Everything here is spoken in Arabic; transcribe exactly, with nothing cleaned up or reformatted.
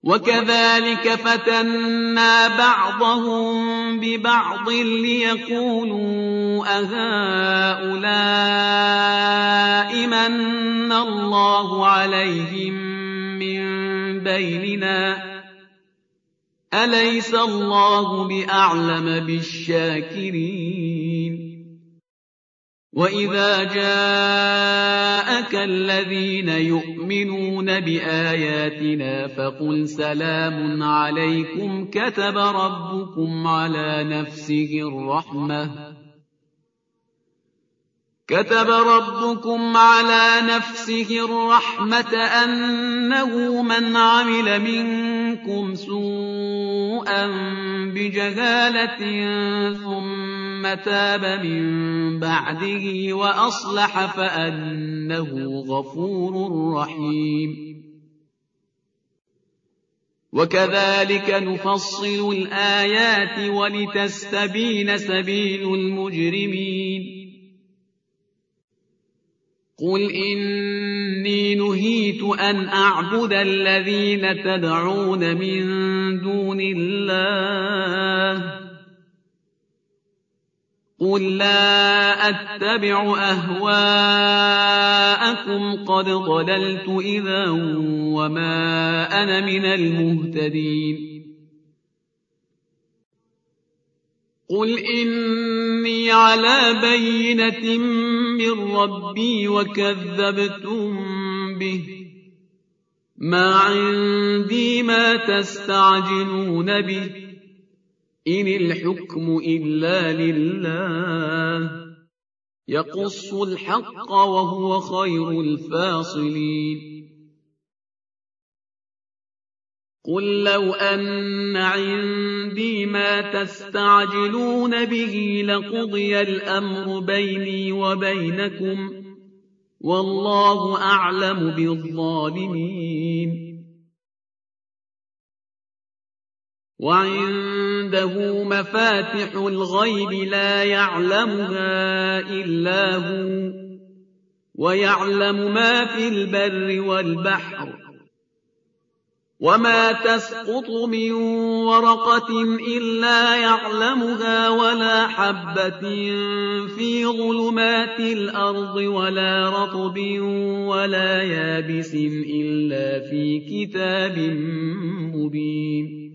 وكذلك فتنا بعضهم ببعض ليقولوا أهؤلاء من الله عليهم من بيننا أليس الله بأعلم بالشاكرين وإذا جاءك الذين يؤمنون بآياتنا فقل سلام عليكم كتب ربكم على نفسه الرحمة كتب ربكم على نفسه الرحمة أنه من عمل منكم سوءا بجهالة ثم تاب من بعده وأصلح فأنه غفور رحيم وكذلك نفصل الآيات ولتستبين سبيل المجرمين قل إني نهيت أن أعبد الذين تدعون من دون الله قل لا أتبع أهواءكم قد ضللت إذا وما أنا من المهتدين قل إني على بينة من ربي وكذبتم به ما عندي ما تستعجلون به إن الحكم إلا لله يقص الحق وهو خير الفاصلين قل لو أن عندي ما تستعجلون به لقضي الأمر بيني وبينكم والله أعلم بالظالمين وعنده مفاتح الغيب لا يعلمها إلا هو ويعلم ما في البر والبحر وما تسقط من ورقة إلا يعلمها ولا حبة في ظلمات الأرض ولا رطب ولا يابس إلا في كتاب مبين